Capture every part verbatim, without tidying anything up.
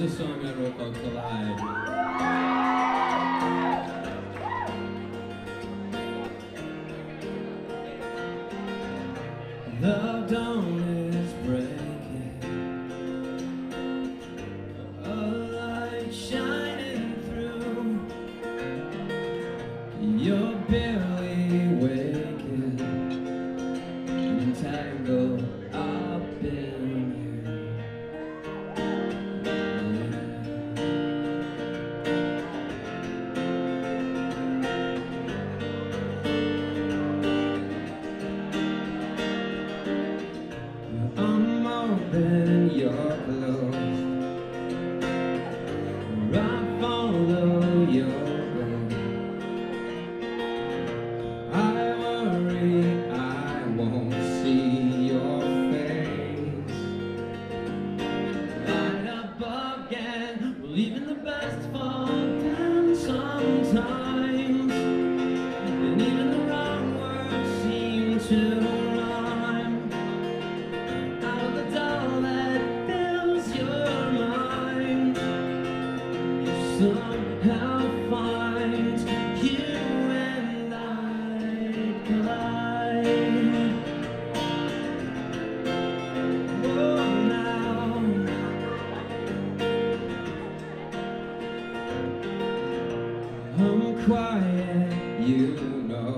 a song I wrote called Collide. The dawn is breaking, a light shining through. You're barely waking, entangled up in you. I'm open your clothes, I follow your road. I worry I won't see your face. Light up again, we're leaving the best fall down sometimes, and even the wrong words seem to somehow find you and I collide. Oh, now I'm quiet, you know.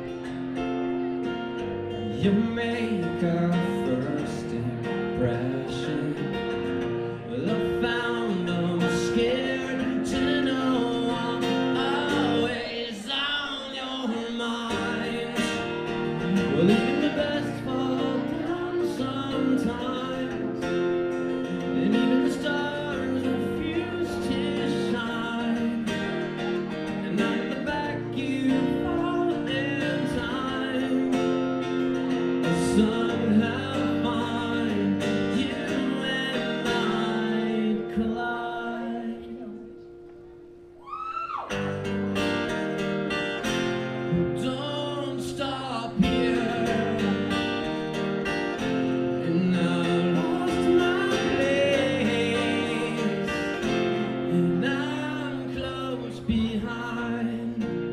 You make a first impression. Well, I found them scared to know I'm always on your mind. Well, even the best fall down sometimes, and even the stars refuse to shine. And at the back you fall in time. I somehow find you and I collide. Don't stop here, and I lost my place, and I'm close behind.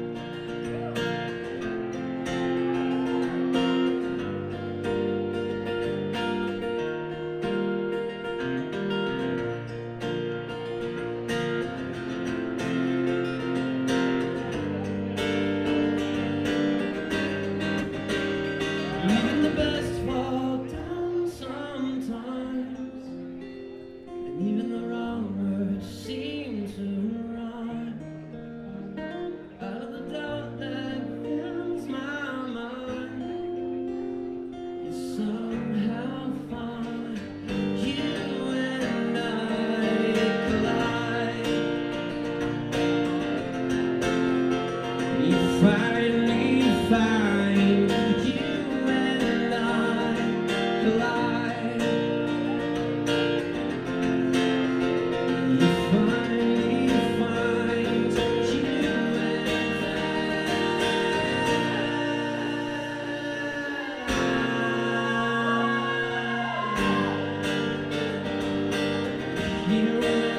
Even the best fall down sometimes, and even the wrong words seem to rhyme. Out of the doubt that fills my mind, you somehow find you and I collide. You finally find you and I collide. You finally find you and I. You and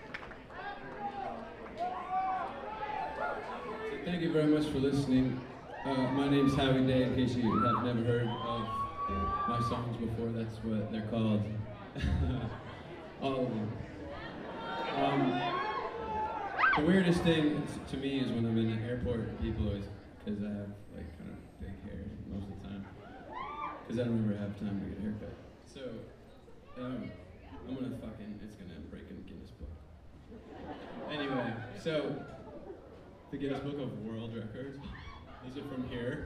Thank you very much for listening. Uh, my name's Howie Day, in case you have never heard of my songs before, that's what they're called. All of them. Um, the weirdest thing to me is when I'm in an airport, people always, because I have like kind of big hair most of the time, because I don't ever have time to get a haircut. So, um, I'm gonna fucking, it's gonna break in the Guinness Book. Anyway, so, the Guinness Book of World Records. These are from here.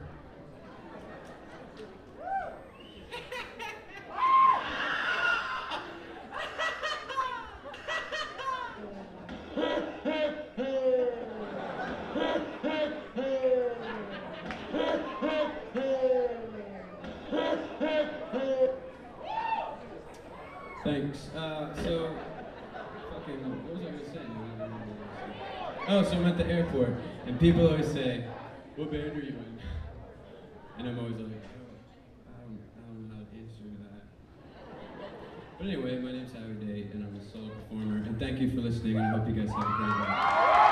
Thanks. Uh, so, fucking, what was I gonna say? Oh, so I'm at the airport, and people always say, "What band are you in?" And I'm always like, oh, I don't, I don't know how to answer that. But anyway, my name's Howie Day, and I'm a solo performer, and thank you for listening, and I hope you guys have a great night.